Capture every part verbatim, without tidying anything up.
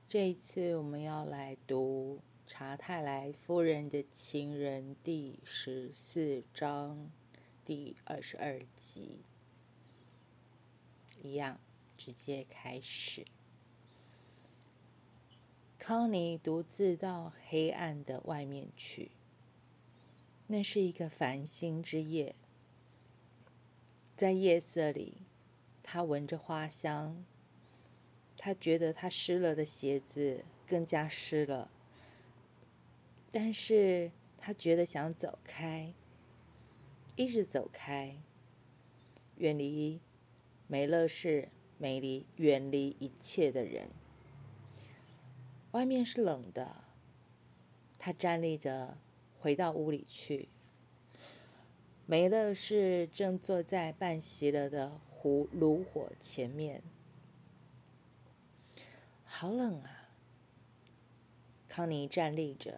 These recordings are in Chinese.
这一次我们要来读查泰莱夫人的情人第十四章第二十二集，一样直接开始。康妮独自到黑暗的外面去，那是一个繁星之夜，在夜色里，她闻着花香，她觉得她湿了的鞋子更加湿了，但是她觉得想走开，一直走开，远离梅勒市，美离远离一切的人。外面是冷的，她站立着回到屋里去。梅勒士正坐在半熄了的炉炉火前面。好冷啊！康妮站立着，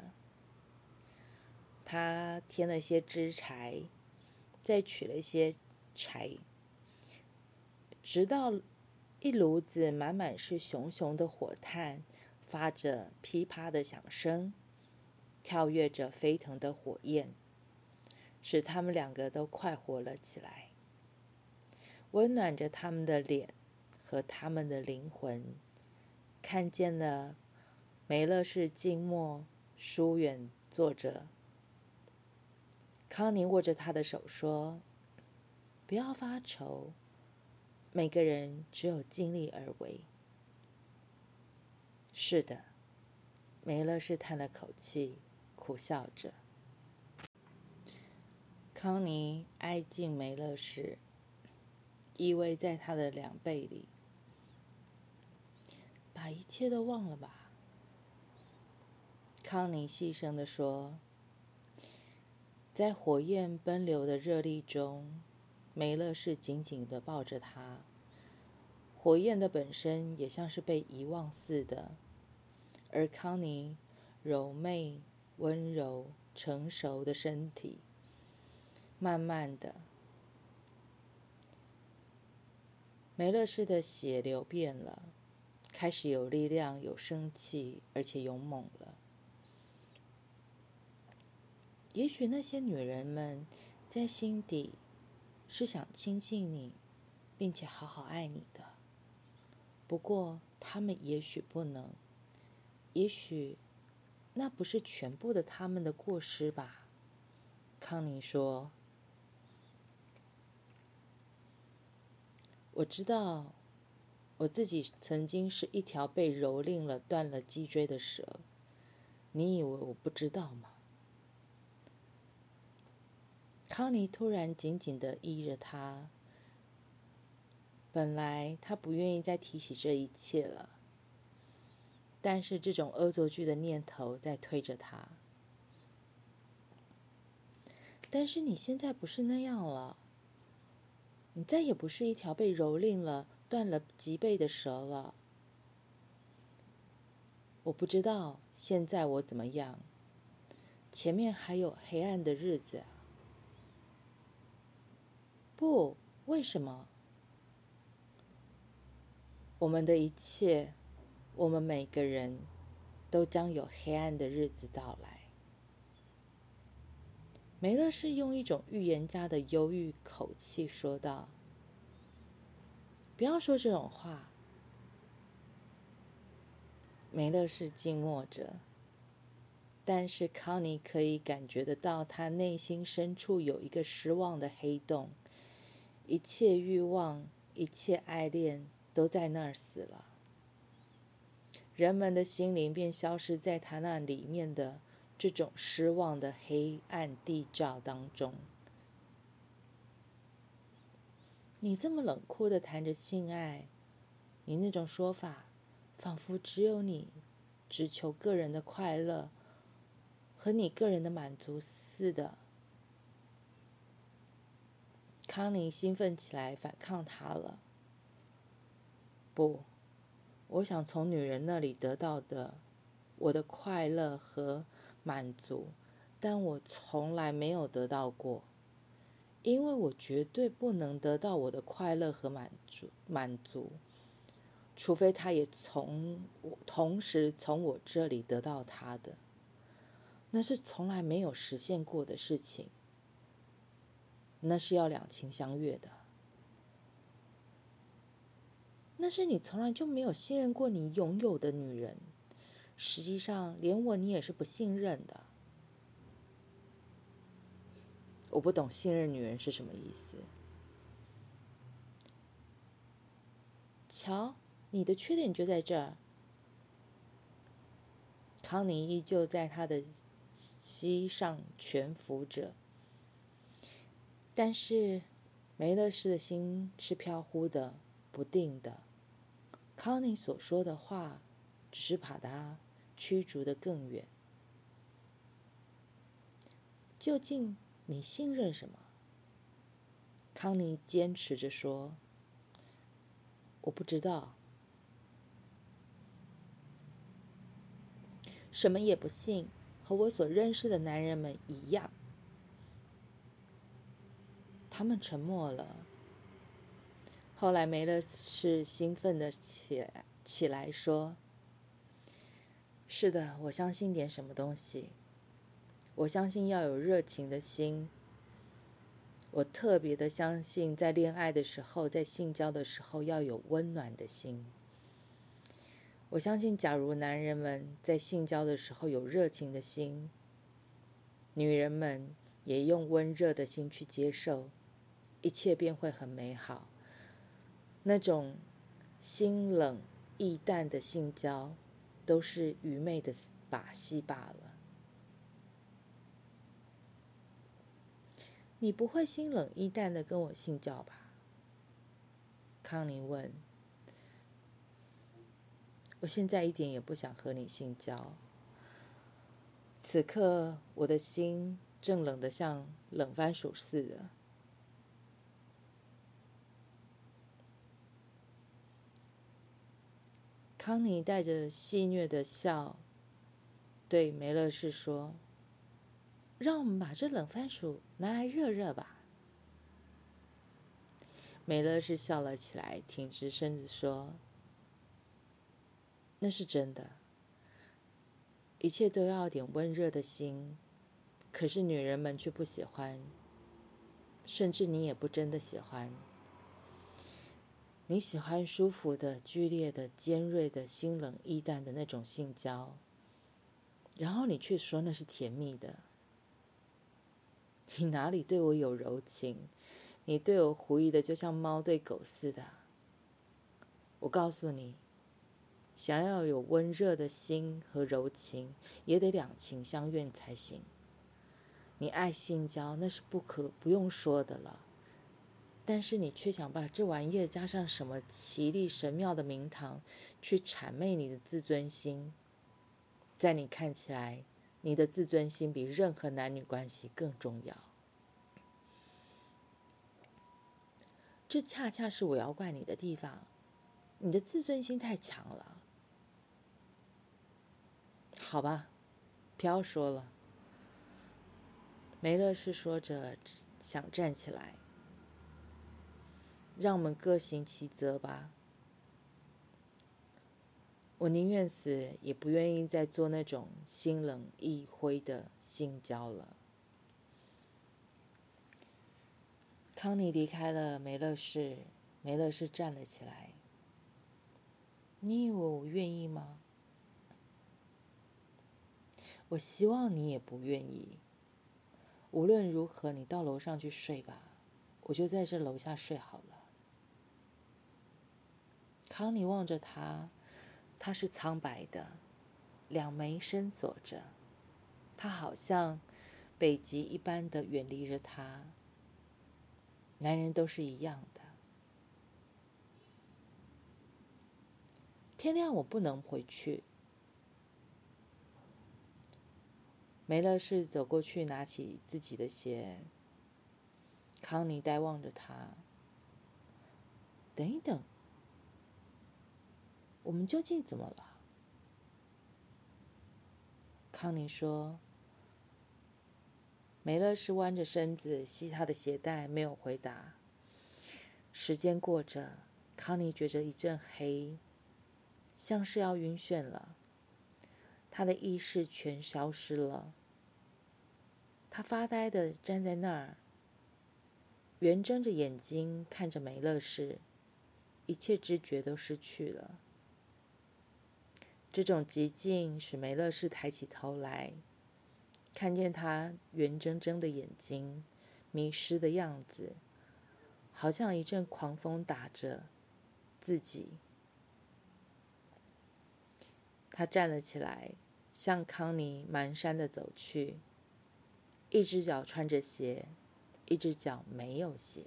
她添了些枝柴，再取了一些柴，直到一炉子满满是熊熊的火炭，发着噼啪的响声，跳跃着飞腾的火焰，使他们两个都快活了起来，温暖着他们的脸和他们的灵魂。看见了梅勒士静默疏远坐着，康妮握着他的手说：“不要发愁，每个人只有尽力而为。”是的，梅勒士叹了口气，苦笑着。康妮挨近梅勒士，依偎在他的两背里。把一切都忘了吧，康妮细声地说。在火焰奔流的热力中，梅勒士紧紧地抱着她，火焰的本身也像是被遗忘似的，而康妮柔媚、温柔、成熟的身体，慢慢的，梅勒士的血流变了，开始有力量、有生气，而且勇猛了。也许那些女人们在心底是想亲近你，并且好好爱你的，不过她们也许不能，也许那不是全部的她们的过失吧。康妮说：“我知道，我自己曾经是一条被蹂躏了、断了脊椎的蛇，你以为我不知道吗？”康妮突然紧紧地依着他，本来他不愿意再提起这一切了，但是这种恶作剧的念头在推着他。但是你现在不是那样了，你再也不是一条被蹂躏了、断了脊背的蛇了。我不知道现在我怎么样，前面还有黑暗的日子。不，为什么？我们的一切，我们每个人都将有黑暗的日子到来。梅勒士用一种预言家的忧郁口气说道：“不要说这种话。”梅勒士静默着，但是康妮可以感觉得到他内心深处有一个失望的黑洞，一切欲望，一切爱恋都在那儿死了。人们的心灵便消失在他那里面的这种失望的黑暗地窖当中。你这么冷酷地谈着性爱，你那种说法，仿佛只有你只求个人的快乐和你个人的满足似的。康妮兴奋起来，反抗他了。不，我想从女人那里得到的我的快乐和满足，但我从来没有得到过，因为我绝对不能得到我的快乐和满足。满足， 除非他也从我同时从我这里得到他的，那是从来没有实现过的事情，那是要两情相悦的。那是你从来就没有信任过你拥有的女人，实际上连我你也是不信任的。我不懂信任女人是什么意思。瞧，你的缺点就在这儿。康妮依旧在他的膝上蜷伏着，但是梅勒斯的心是飘忽的、不定的。康妮所说的话，只是把他驱逐得更远。究竟你信任什么？康妮坚持着说：“我不知道，什么也不信，和我所认识的男人们一样。”他们沉默了。后来梅勒斯兴奋的起来起来说：“是的，我相信点什么东西。我相信要有热情的心。我特别的相信，在恋爱的时候，在性交的时候，要有温暖的心。我相信，假如男人们在性交的时候有热情的心，女人们也用温热的心去接受，一切便会很美好。那种心冷意淡的性交，都是愚昧的把戏罢了。你不会心冷意淡的跟我性交吧？康妮问。我现在一点也不想和你性交。此刻我的心正冷得像冷番薯似的。康妮带着戏谑的笑对梅勒士说：“让我们把这冷番薯拿来热热吧。”梅勒士笑了起来，挺直身子说：“那是真的，一切都要点温热的心，可是女人们却不喜欢，甚至你也不真的喜欢。你喜欢舒服的、剧烈的、尖锐的、心冷意淡的那种性交，然后你却说那是甜蜜的。你哪里对我有柔情？你对我狐疑的就像猫对狗似的。我告诉你，想要有温热的心和柔情，也得两情相悦才行。你爱性交，那是不可不用说的了。但是你却想把这玩意儿加上什么奇丽神妙的名堂，去谄媚你的自尊心。在你看起来，你的自尊心比任何男女关系更重要。这恰恰是我要怪你的地方，你的自尊心太强了。好吧，不要说了。梅勒士说着想站起来。让我们各行其责吧。我宁愿死，也不愿意再做那种心冷意灰的性交了。康妮离开了梅勒士，梅勒士站了起来。你以为我愿意吗？我希望你也不愿意。无论如何，你到楼上去睡吧，我就在这楼下睡好了。康妮望着他，他是苍白的，两眉深锁着，他好像北极一般的远离着他。男人都是一样的。天亮我不能回去。梅勒士走过去，拿起自己的鞋。康妮呆望着他。等一等，我们究竟怎么了？康妮说。梅勒士弯着身子系他的鞋带，没有回答。时间过着，康妮觉着一阵黑。 像是要晕眩了，他的意识全消失了。他发呆地站在那儿，圆睁着眼睛看着梅勒士，一切知觉都失去了。这种寂静使梅勒士抬起头来，看见他圆睁睁的眼睛，迷失的样子，好像一阵狂风打着自己。他站了起来，向康妮蹒跚地走去，一只脚穿着鞋，一只脚没有鞋。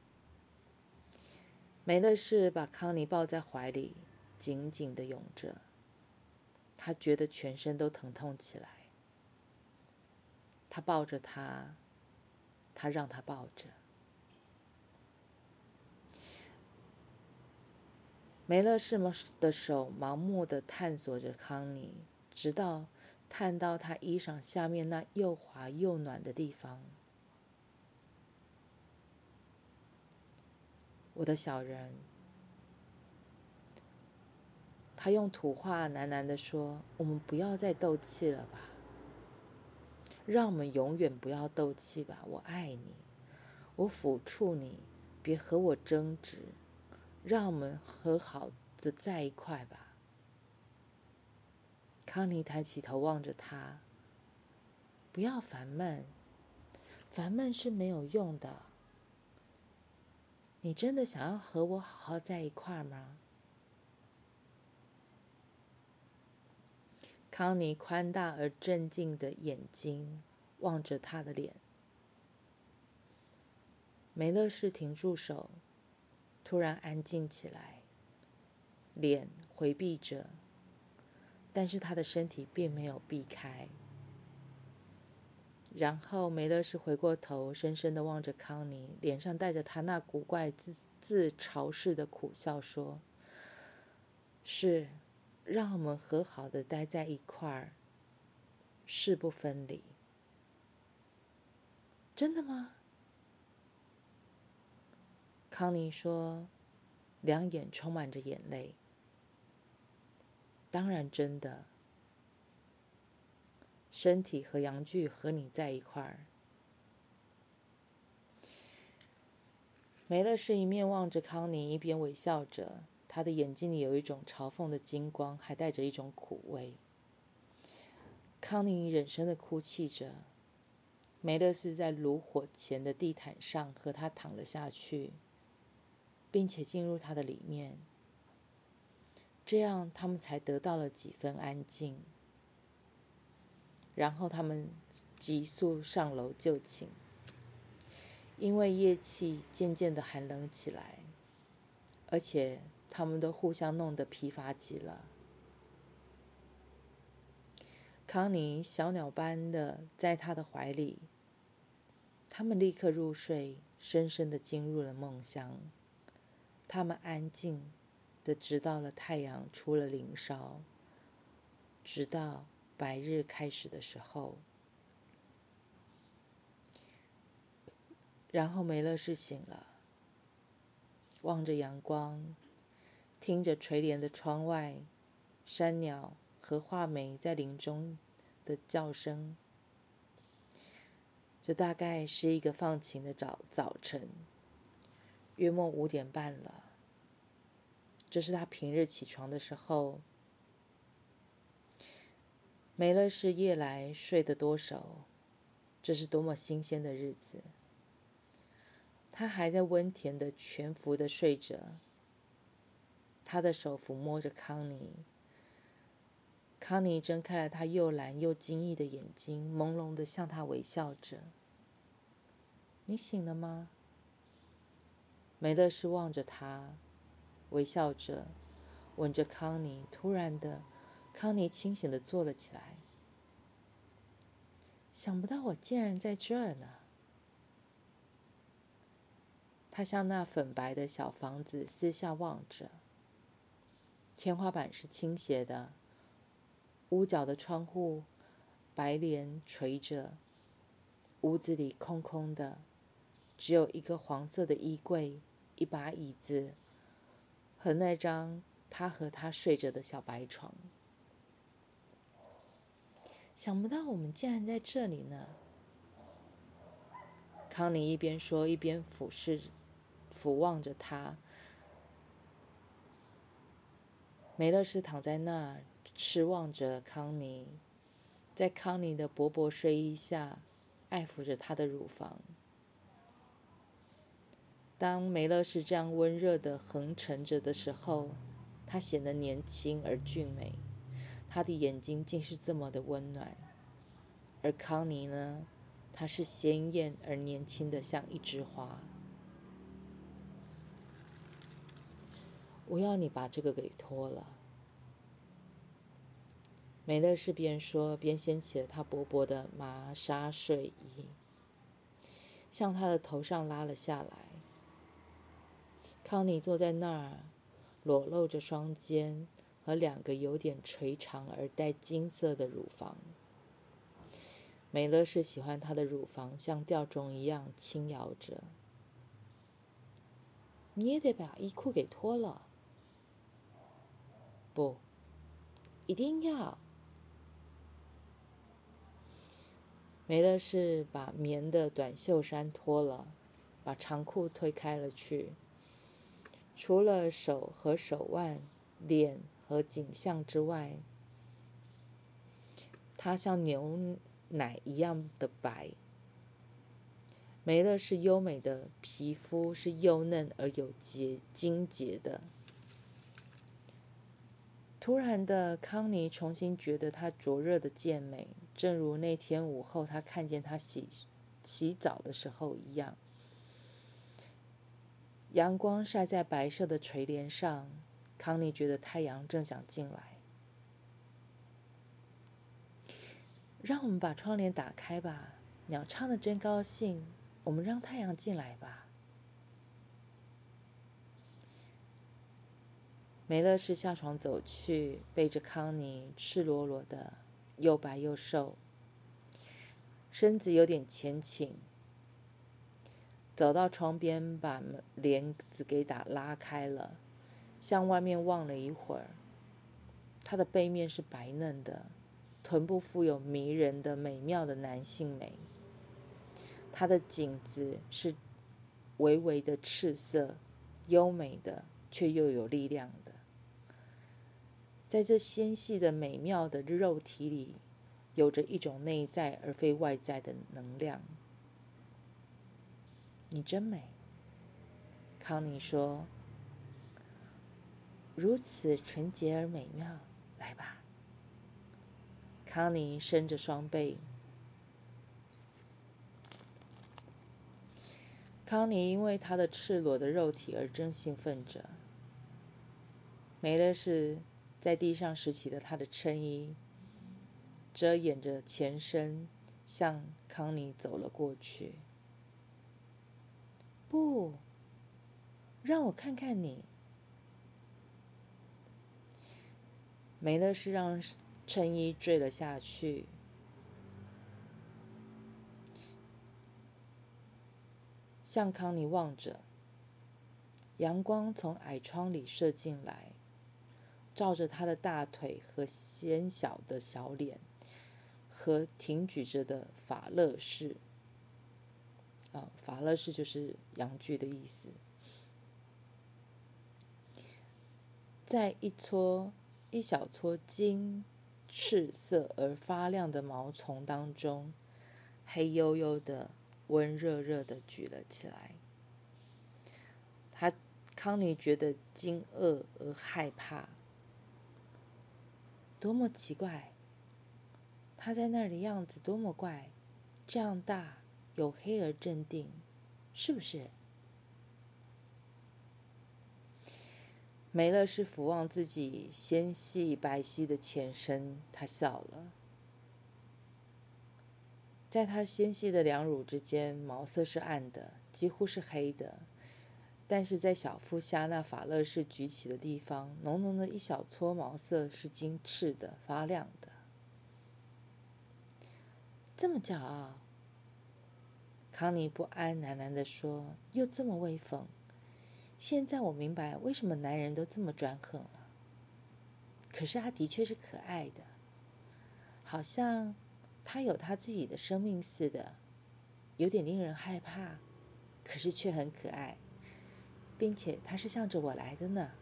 梅勒士把康妮抱在怀里，紧紧地拥着。他觉得全身都疼痛起来。他抱着她，他让她抱着。梅勒士的手盲目地探索着康妮，直到探到她衣裳下面那又滑又暖的地方。我的小人，他用土话喃喃地说：“我们不要再斗气了吧，让我们永远不要斗气吧。我爱你，我抚触你，别和我争执，让我们和好的在一块吧。”康妮抬起头望着他：“不要烦闷，烦闷是没有用的。你真的想要和我好好在一块吗？”康妮宽大而镇静的眼睛望着他的脸。梅勒士停住手，突然安静起来，脸回避着，但是他的身体并没有避开。然后梅勒士回过头，深深地望着康妮，脸上带着他那古怪自自嘲式的苦笑，说：“是，让我们和好的待在一块儿，誓不分离。”真的吗？康妮说，两眼充满着眼泪。当然真的，身体和阳具和你在一块儿。梅勒士一面望着康妮，一边微笑着，他的眼睛里有一种嘲讽的金光，还带着一种苦味。康妮忍声的哭泣着。梅勒士在炉火前的地毯上和他躺了下去，并且进入他的里面，这样他们才得到了几分安静。然后他们急速上楼就寝，因为夜气渐渐的寒冷起来，而且他们都互相弄得疲乏极了。康妮小鸟般的在他的怀里，他们立刻入睡，深深的进入了梦乡。他们安静的直到了太阳出了林梢，直到白日开始的时候。然后梅勒士醒了，望着阳光，听着垂帘的窗外山鸟和画眉在林中的叫声。这大概是一个放晴的早早晨，约莫五点半了。这是他平日起床的时候。梅勒士夜来睡得多熟，这是多么新鲜的日子。他还在温甜的全服的睡着，他的手抚摸着康妮。康妮睁开了他又蓝又惊异的眼睛，朦胧地向他微笑着。你醒了吗？梅勒士望着他，微笑着，吻着康妮。突然的，康妮清醒地坐了起来。想不到我竟然在这儿呢。他向那粉白的小房子四下望着，天花板是倾斜的，屋角的窗户白帘垂着，屋子里空空的，只有一个黄色的衣柜、一把椅子和那张他和他睡着的小白床。想不到我们竟然在这里呢！康妮一边说，一边俯视、俯望着他。梅勒斯躺在那儿，痴望着康妮，在康妮的薄薄睡衣下，爱抚着她的乳房。当梅勒斯这样温热地横陈着的时候，他显得年轻而俊美，他的眼睛竟是这么的温暖。而康妮呢，她是鲜艳而年轻的像一枝花。我要你把这个给脱了。梅勒斯边说边掀起了她薄薄的麻纱睡衣，向她的头上拉了下来。康妮坐在那儿，裸露着双肩和两个有点垂长而带金色的乳房。梅勒斯喜欢她的乳房像吊钟一样轻摇着。你也得把衣裤给脱了。不，一定要。梅勒斯把棉的短袖衫脱了，把长裤推开了去。除了手和手腕、脸和颈项之外，它像牛奶一样的白。梅勒斯优美的皮肤是幼嫩而有节晶洁的。突然的，康妮重新觉得她灼热的健美，正如那天午后她看见她洗洗澡的时候一样。阳光晒在白色的垂帘上，康妮觉得太阳正想进来。让我们把窗帘打开吧，鸟唱得真高兴，我们让太阳进来吧。梅勒斯下床走去，背着康妮，赤裸裸的，又白又瘦，身子有点前倾。走到窗边，把帘子给打拉开了，向外面望了一会儿。她的背面是白嫩的，臀部富有迷人的美妙的男性美。她的颈子是微微的赤色，优美的，却又有力量的。在这纤细的美妙的肉体里，有着一种内在而非外在的能量。你真美，康妮说，如此纯洁而美妙。来吧。康妮伸着双背。康妮因为她的赤裸的肉体而真兴奋着。梅勒斯在地上拾起了她的衬衣，遮掩着前身，向康妮走了过去。不，让我看看你。梅勒斯让衬衣坠了下去，向康妮望着。阳光从矮窗里射进来，照着她的大腿和纤小的小脸，和挺举着的法勒氏。啊，法勒氏就是阳具的意思。在一撮一小撮金赤色而发亮的毛丛当中，黑黝黝的、温热热的举了起来。他康妮觉得惊愕而害怕。多么奇怪！他在那儿的样子多么怪，这样大，黝黑而镇定，是不是？梅勒斯俯望自己纤细白皙的前身，他笑了。在他纤细的两乳之间，毛色是暗的，几乎是黑的，但是在小腹下那法勒氏举起的地方，浓浓的一小撮毛色是金赤的、发亮的。这么骄傲，康妮不安喃喃地说，又这么威风。现在我明白为什么男人都这么专横了。 可是他的确是可爱的，好像他有他自己的生命似的，有点令人害怕，可是却很可爱，并且他是向着我来的呢。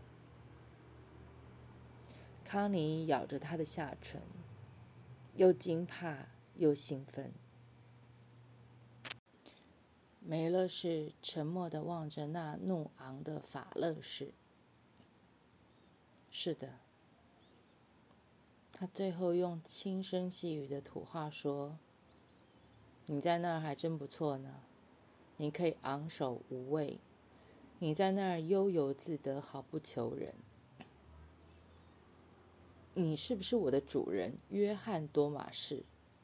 康妮咬着他的下唇，又惊怕又兴奋。梅勒士沉默地望着那怒昂的法勒士。是的，他最后用轻声细语的土话说：“你在那儿还真不错呢，你可以昂首无畏，你在那儿悠游自得，毫不求人。你是不是我的主人，约翰多马士？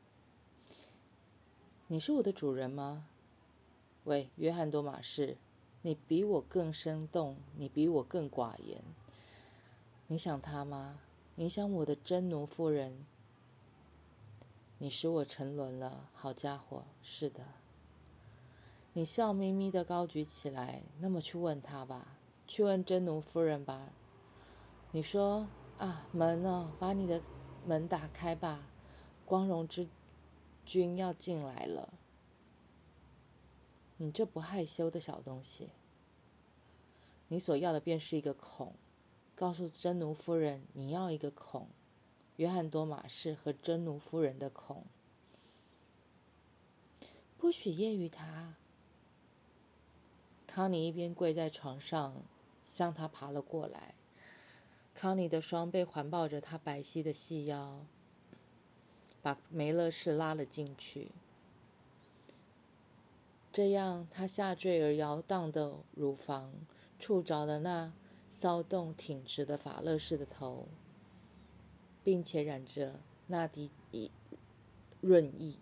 你是我的主人吗？喂，约翰多马士，你比我更生动，你比我更寡言。你想他吗？你想我的真奴夫人？你使我沉沦了，好家伙！是的。你笑眯眯地高举起来，那么去问他吧，去问真奴夫人吧。你说啊，门哦，把你的门打开吧，光荣之君要进来了。你这不害羞的小东西，你所要的便是一个孔。告诉真奴夫人，你要一个孔，约翰多马士和真奴夫人的孔，不许揶揄他。康妮一边跪在床上，向他爬了过来。康妮的双臂环抱着他白皙的细腰，把梅勒士拉了进去。这样，他下坠而摇荡的乳房触着了那骚动挺直的法勒士的头，并且染着那滴润液。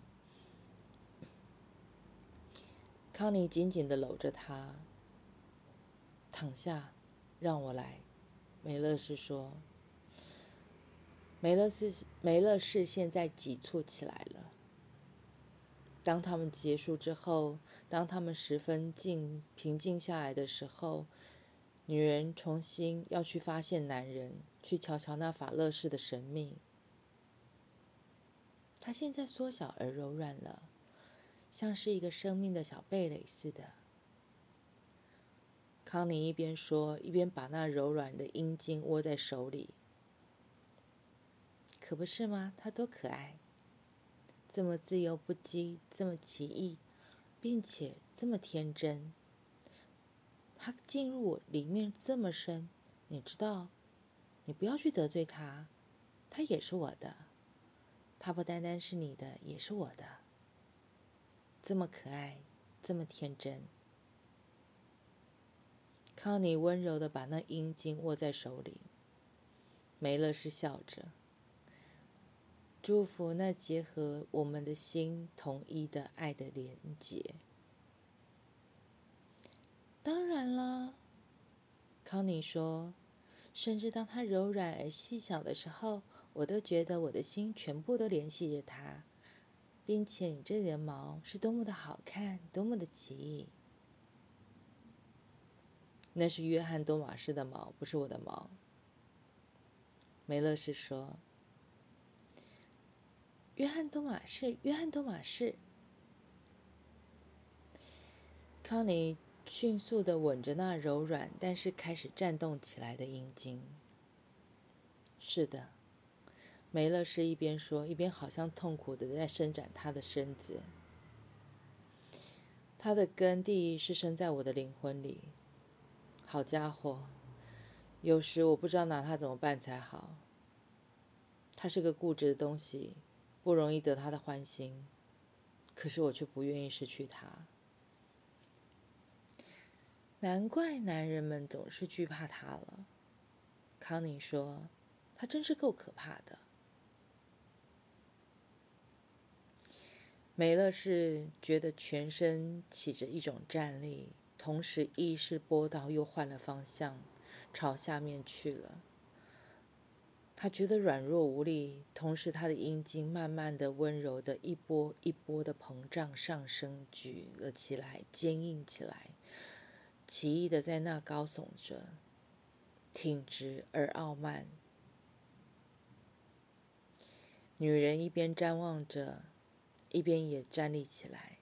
康妮紧紧地搂着他。躺下，让我来，梅勒士说。梅勒士梅勒士现在急促起来了。当他们结束之后，当他们十分静平静下来的时候，女人重新要去发现男人，去瞧瞧那法勒士的神秘。他现在缩小而柔软了，像是一个生命的小蓓蕾似的。康妮一边说，一边把那柔软的阴茎握在手里。可不是吗？他多可爱，这么自由不羁，这么奇异，并且这么天真。他进入我里面这么深，你知道，你不要去得罪他，他也是我的，他不单单是你的，也是我的。这么可爱，这么天真。康妮温柔地把那阴茎握在手里。梅勒士笑着，祝福那结合我们的心统一的爱的连结。当然了，康妮说，甚至当它柔软而细小的时候，我都觉得我的心全部都联系着它，并且你这里的毛是多么的好看，多么的奇异。那是约翰多马士的毛，不是我的毛。梅勒士说。约翰多马士，约翰多马士。康妮迅速地吻着那柔软但是开始颤动起来的阴茎。是的，梅勒士一边说，一边好像痛苦地在伸展他的身子。他的根蒂是生在我的灵魂里。好家伙，有时我不知道拿他怎么办才好。他是个固执的东西，不容易得他的欢心，可是我却不愿意失去他。难怪男人们总是惧怕他了，康妮说，他真是够可怕的。梅勒士觉得全身起着一种战栗，同时意识波动又换了方向，朝下面去了。他觉得软弱无力，同时他的阴茎慢慢的、温柔的一波一波的膨胀上升，举了起来，坚硬起来，奇异的在那高耸着，挺直而傲慢。 女人一边瞻望着，一边也站立起来。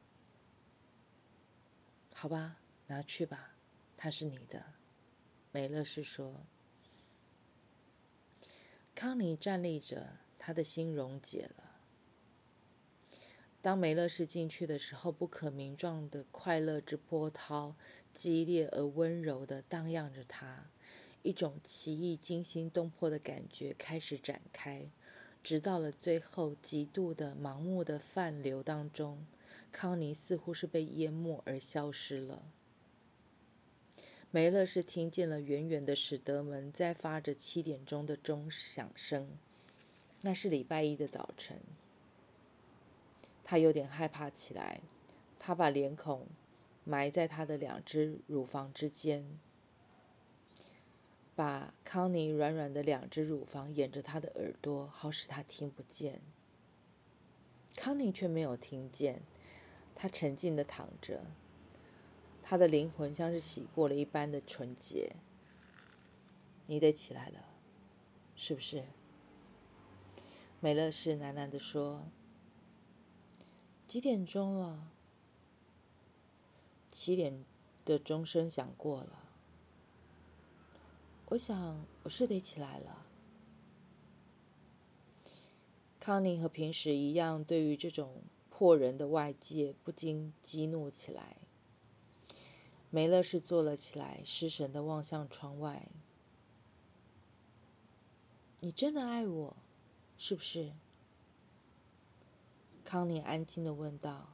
好吧，拿去吧，它是你的，梅勒士说。康妮站立着，她的心溶解了。当梅勒士进去的时候，不可名状的快乐之波涛，激烈而温柔地荡漾着她。一种奇异、惊心动魄的感觉开始展开，直到了最后极度的盲目的泛流当中，康妮似乎是被淹没而消失了。梅勒士听见了远远的史德门在发着七点钟的钟响声，那是礼拜一的早晨。他有点害怕起来，他把脸孔埋在他的两只乳房之间，把康妮软软的两只乳房掩着他的耳朵，好使他听不见。康妮却没有听见，她沉静地躺着，她的灵魂像是洗过了一般的纯洁。你得起来了，是不是？梅勒士喃喃地说。几点钟了？七点的钟声响过了。我想我是得起来了。康妮和平时一样，对于这种迫人的外界不禁激怒起来。梅勒士坐了起来，失神地望向窗外。你真的爱我，是不是？康妮安静地问道。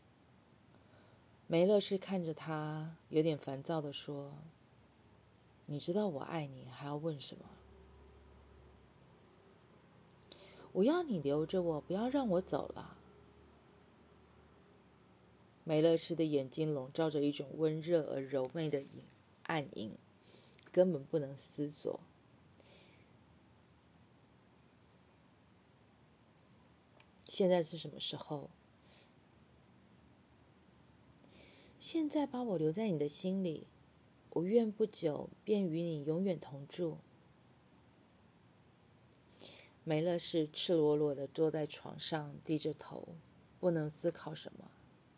梅勒士看着他，有点烦躁地说：你知道我爱你，还要问什么？我要你留着我，不要让我走了。梅勒士的眼睛笼罩着一种温热而柔媚的暗影，根本不能思索。现在是什么时候？现在把我留在你的心里，我愿不久便与你永远同住。梅勒士赤裸裸地坐在床上，低着头，不能思考什么。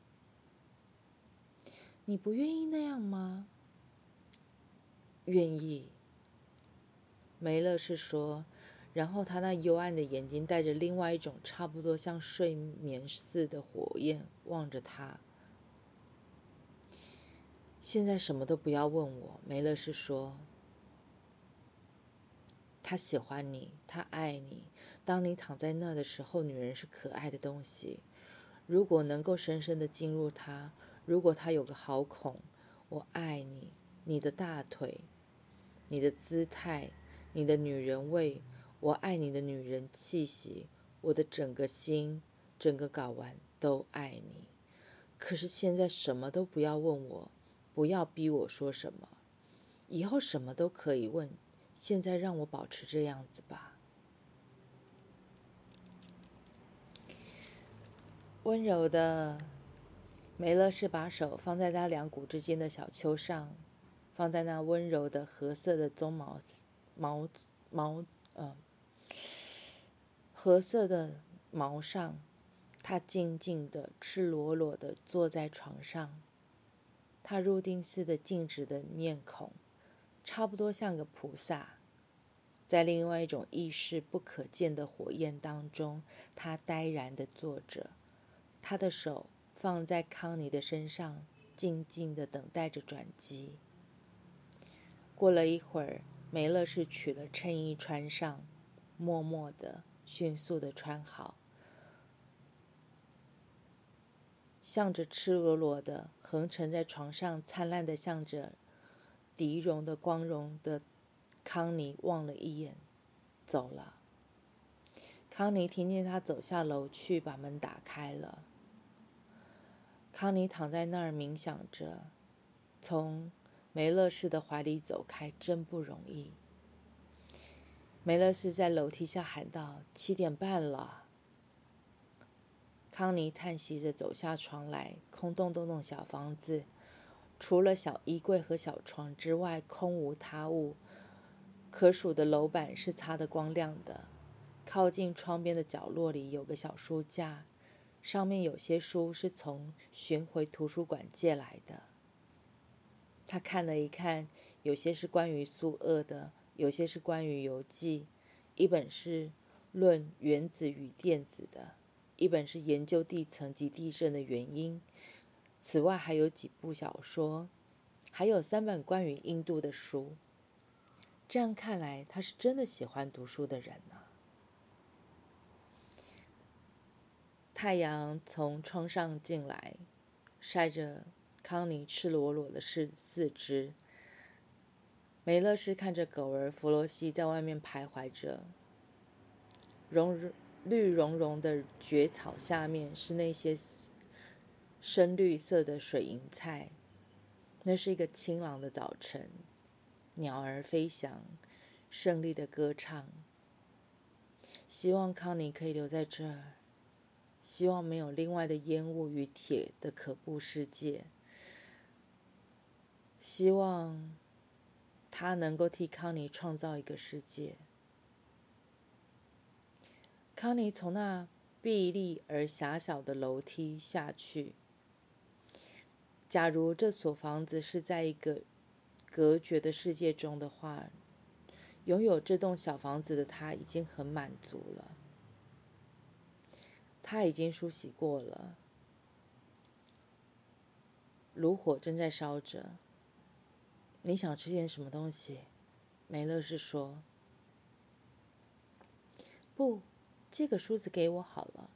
你不愿意那样吗？愿意。梅勒士说，然后他那幽暗的眼睛带着另外一种差不多像睡眠似的火焰望着他。现在什么都不要问我，梅勒士说。他喜欢你，他爱你。当你躺在那的时候，女人是可爱的东西。如果能够深深地进入她，如果她有个好孔，我爱你，你的大腿，你的姿态，你的女人味，我爱你的女人气息，我的整个心，整个睾丸都爱你。可是现在什么都不要问我，不要逼我说什么，以后什么都可以问。现在让我保持这样子吧。温柔的梅勒士把手放在他两股之间的小丘上，放在那温柔的褐色的鬃毛毛毛呃褐色的毛上。他静静的、赤裸裸的坐在床上，他入定似的静止的面孔，差不多像个菩萨。在另外一种意识不可见的火焰当中，他呆然地坐着，他的手放在康妮的身上，静静地等待着转机。过了一会儿，梅勒士取了衬衣穿上，默默地、迅速地穿好，向着赤裸裸的横陈在床上灿烂的向着涤容的光荣的康妮望了一眼，走了。康妮听见他走下楼去，把门打开了。康妮躺在那儿冥想着，从梅勒士的怀里走开真不容易。梅勒士在楼梯下喊道：七点半了。康妮叹息着走下床来，空洞洞的小房子，除了小衣柜和小床之外，空无他物。可数的楼板是擦得光亮的。 靠近窗边的角落里有个小书架，上面有些书是从巡回图书馆借来的。他看了一看，有些是关于苏俄的，有些是关于游记，一本是论原子与电子的，一本是研究地层及地震的原因。此外还有几部小说，还有三本关于印度的书。这样看来，他是真的喜欢读书的人呢。太阳从窗上进来，晒着康妮赤裸裸的四四肢。梅勒斯看着狗儿弗罗西在外面徘徊着，融绿茸茸的蕨草下面是那些深绿色的水银菜。那是一个清朗的早晨，鸟儿飞翔，胜利的歌唱。希望康妮可以留在这儿，希望没有另外的烟雾与铁的可怖世界，希望他能够替康妮创造一个世界。康妮从那壁立而狭小的楼梯下去。假如这所房子是在一个隔绝的世界中的话，拥有这栋小房子的他已经很满足了。他已经梳洗过了，炉火正在烧着。你想吃点什么东西？梅勒斯说。不，这个梳子给我好了。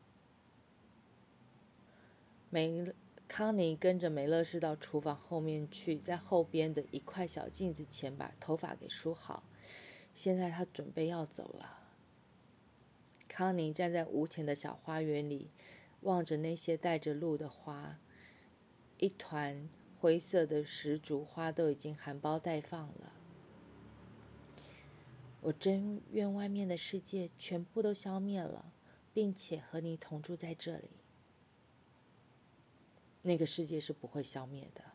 梅康妮跟着梅勒斯到厨房后面去，在后边的一块小镜子前把头发给梳好。现在他准备要走了。康妮站在屋前的小花园里，望着那些带着露的花，一团灰色的石竹花都已经含苞待放了。我真愿外面的世界全部都消灭了，并且和你同住在这里。那个世界是不会消灭的。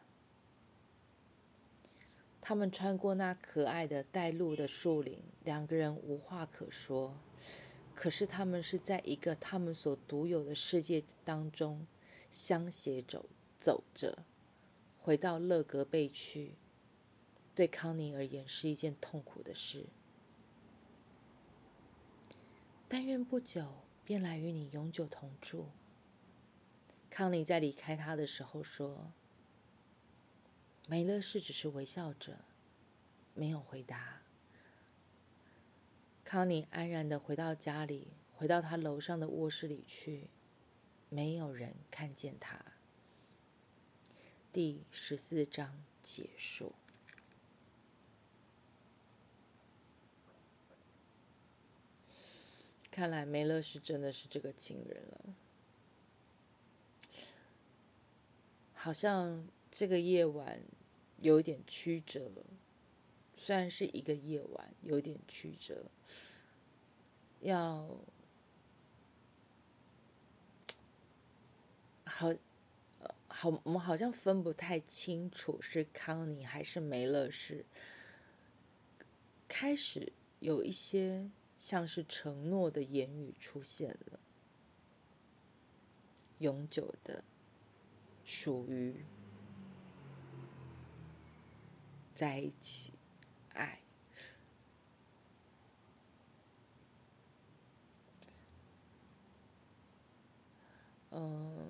他们穿过那可爱的带路的树林，两个人无话可说。可是他们是在一个他们所独有的世界当中相携走走着，回到勒格贝去，对康妮而言是一件痛苦的事。但愿不久便来与你永久同住。康妮在离开他的时候说。梅勒斯只是微笑着，没有回答。康妮安然地回到家里，回到他楼上的卧室里去，没有人看见他。第十四章结束。看来梅勒斯真的是这个情人了。好像这个夜晚有点曲折，虽然是一个夜晚，有点曲折。要好，好，我们好像分不太清楚是康妮还是梅勒斯。开始有一些像是承诺的言语出现了，永久的，属于在一起，爱。嗯，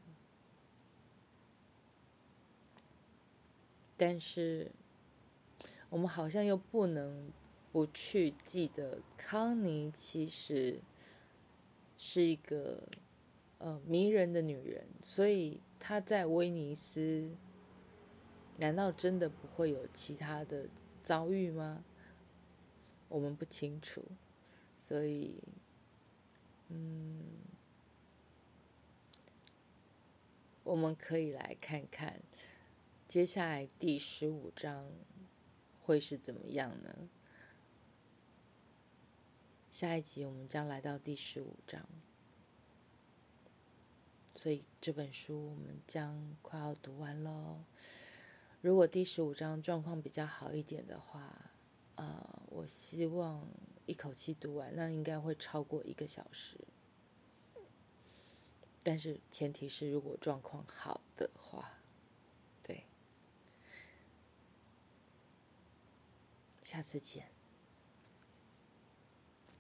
但是我们好像又不能不去记得，康妮其实是一个呃迷人的女人，所以她在威尼斯，难道真的不会有其他的遭遇吗？我们不清楚，所以，嗯，我们可以来看看接下来第十五章会是怎么样呢？下一集我们将来到第十五章，所以这本书我们将快要读完喽。如果第十五章状况比较好一点的话，呃，我希望一口气读完，那应该会超过一个小时。但是前提是如果状况好的话，对，下次见。